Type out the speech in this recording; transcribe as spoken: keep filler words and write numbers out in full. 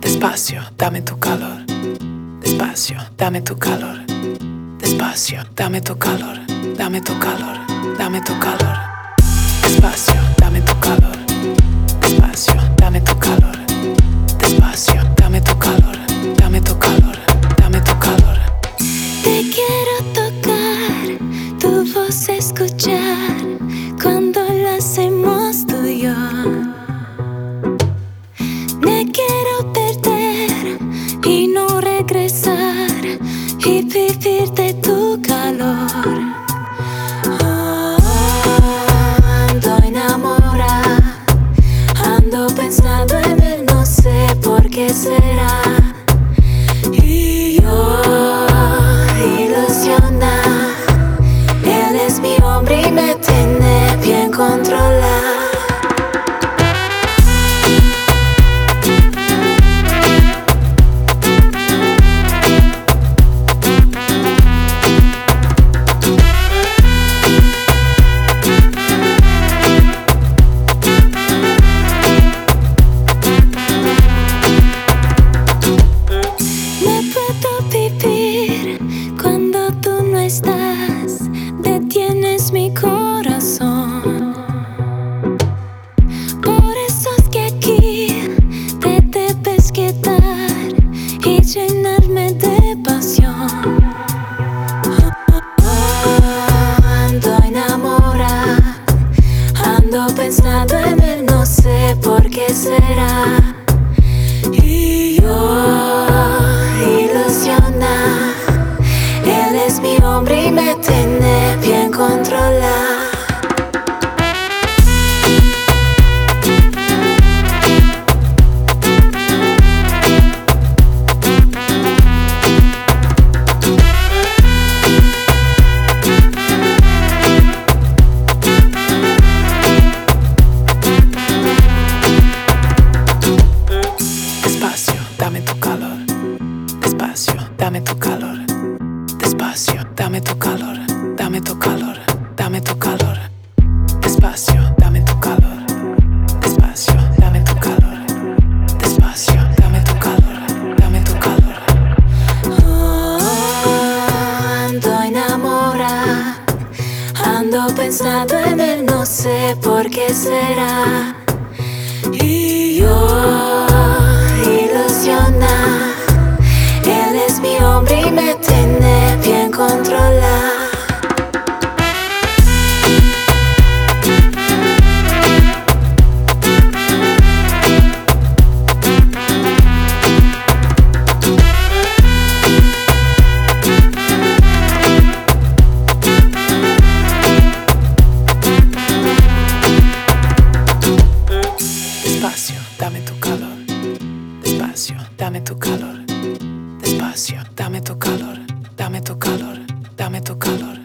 Despacio, dame tu calor. Despacio, dame tu calor. Despacio, dame tu calor. Dame tu calor, dame tu calor. Despacio, dame tu calor. Despacio, dame tu calor. Despacio, dame tu calor. Dame tu calor, dame tu calor. Te quiero tocar, tu voz escuchar cuando lo hacemos tú y yo. Me quiero perder y no regresar y vivir de tu calor. Oh, ando enamorada, ando pensando en él, no sé por qué será. Y yo ilusiona, él es mi hombre y me tiene bien controlada. Detienes mi corazón. Por eso es que aquí te debes quedar y llenarme de pasión. Oh, ando enamorada, ando pensando en él, no sé por qué será. Y yo ilusiona, él es mi hombre y me tiene bien controlada. Despacio, dame tu calor. Despacio, dame tu calor. Despacio, dame tu calor, dame tu calor, dame tu calor. Despacio, dame tu calor. Despacio, dame tu calor. Despacio, dame tu calor, dame tu calor. Oh, ando enamorada, ando pensando en él, no sé por qué será. Y yo ilusiona, él es mi hombre y me tiene bien controlada. Despacio, dame tu calor. Despacio, dame tu calor. Despacio, dame tu calor. Dame tu calor, dame tu calor.